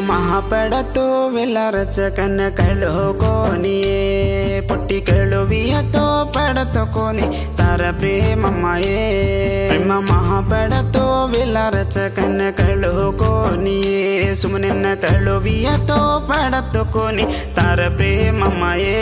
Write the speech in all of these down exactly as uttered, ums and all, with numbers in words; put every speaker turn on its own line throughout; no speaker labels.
ಮಹಾಪಡತೋ ವಿಲರಚಕನ ಕಳುಕೋನಿಯೇ ಪುಟ್ಟಿ ಕಳುವಿಯತೋ ಪಡತಕೋನಿ ತಾರ ಪ್ರೇಮಮ್ಮಯೇ ಪ್ರೇಮ ಮಹಾಪಡತೋ ವಿಲರಚಕನ ಕಳುಕೋನಿಯೇ ಸುಮನೆನ್ನ ಕಳುವಿಯತೋ ಪಡತಕೋನಿ ತಾರ ಪ್ರೇಮಮ್ಮಯೇ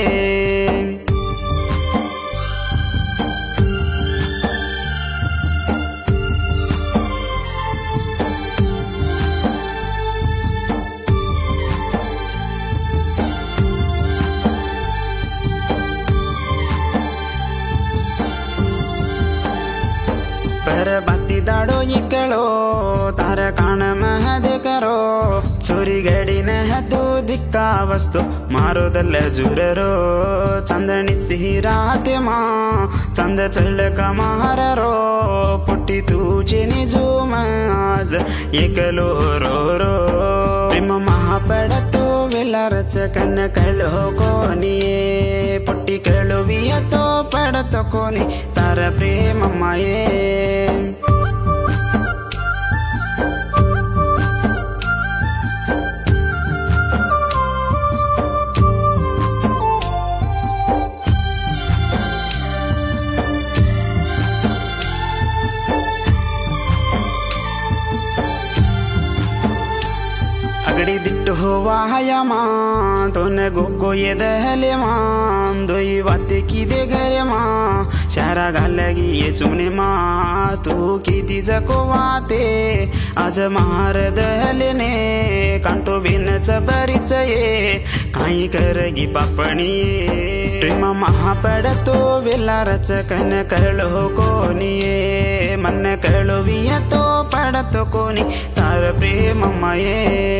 पर बाती दाड़ो इकड़ो तारा कान महदे करो चोरी गड़ी न तो दिक्का वस्तु मारो दल जुररो चंदनी सिराते माँ चंद चल का मारो पुट्टी तुझे निजो माज एकलो रो रो प्रेम महापड़तो विलरचकन कलो कोनिये पुट्टी कलुवियतो पड़तो कोनी तार प्रेमम्मये अगड़ी दिट्टो हुआ माँ तोने गोको ये दहले माँ दो ही बातें की दे घर माँ शारा गालगी ये सुने माँ तू की तीज को बाते आज मार दहले ने कांटो बिन सबरीच ये काई करेगी पापणी प्रेम महापड़तो विलरचकन कलो कोनिये मन कलो वियतो पड़तो कोनी तार प्रेमम्मये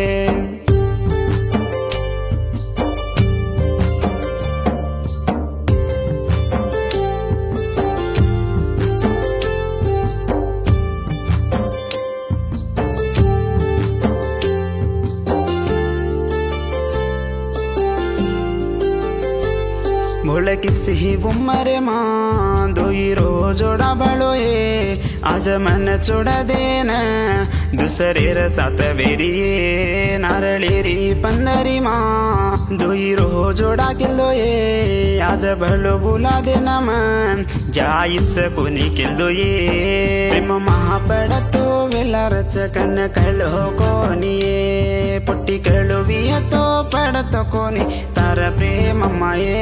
बोले किसी ही उम्र माँ दो ही रोजोड़ा बड़ो ये आज मन चोड़ा देना दूसरे रसात बेरिए नारळेरी पंदरी माँ दो ही रोजोड़ा किलो ये आज बड़ो बुला देना मन जाइस को निकलो ये प्रेम महापड़तो विलरचकन कलो कोनिये पुट्टी कलुवियतो पड़तो कोनी तार प्रेमम्मये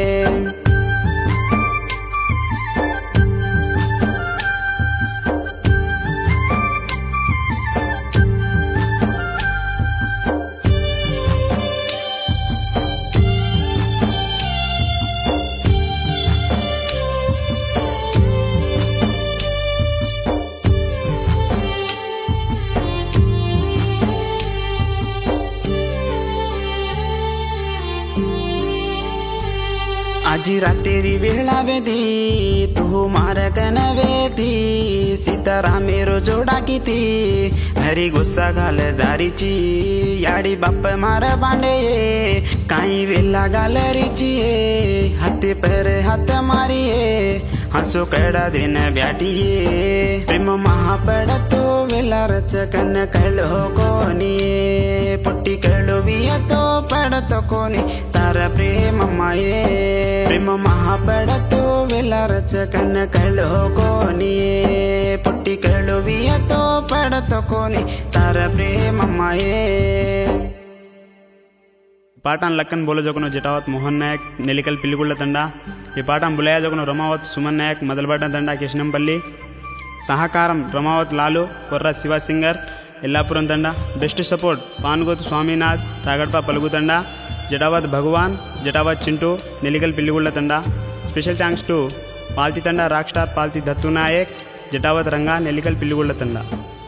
आजी रातेरी वेळा वेदी तू मार कन वेदी सीतारा मेरो जोडा किती हरी गुस्सा घाल जारीची याडी बाप मार बांडे काई वेला गालरीची हाथे पर हाथ मारिये हंसो कड़ा दिन ब्याटिये प्रेम महापड़तो विलरचकन कलो कोनिये पुट्टी कलुवियतो पड़तो कोनी तार प्रेमम्मये प्रेम महापड़तो विलरचकन कलो कोनिये पुट्टी कलुवियतो पड़तो कोनी तार प्रेमम्मये पाठान लक्कन बोले जोकनो जटावत मोहन नायक नेलिकल पिल्लिगुळ्ळ ತಂಡ ಈ ಪಾಠం ಬುಲಾಯ जोकनो ರಮಾವತ್ ಸುಮನ್ ನಾಯಕ್ ಮೊದಲಬಾಟ ತಂಡ ಕಿಶನಂಪಲ್ಲಿ ಸಹಕಾರಂ ರಮಾವತ್ ಲಾಲು ಕೊರ್ರ ಶಿವ ಸಿಂಗರ್ ಯಲ್ಲಾಪುರಂ ತಂಡ ಬೆಸ್ಟ್ ಸಪೋರ್ಟ್ ಪಾನ್ಗೋತ್ ಸ್ವಾಮಿನಾಥ್ ರಾಗಡ್ಪ ಪಲಗು ತಂಡ ಜಟಾವತ್ ಭಗವಾನ್ ಜಟಾವತ್ ಚಿಂಟು ನೆಲಿಕಲ್ ಪಿಲ್ಲಿಗುಳ್ಳ ತಂಡ ಸ್ಪೆಷಲ್ ಥ್ಯಾಂಕ್ಸ್ ಟು ಪಾಲ್ತಿ ತಂಡ ರಾಕ್ ಸ್ಟಾರ್ ಪಾಲ್ತಿ ದತ್ತು ನಾಯಕ್ ಜಟಾವತ್ ರಂಗ ನೆಲಿಕಲ್ ಪಿಲ್ಲಿಗುಳ್ಳ ತಂಡ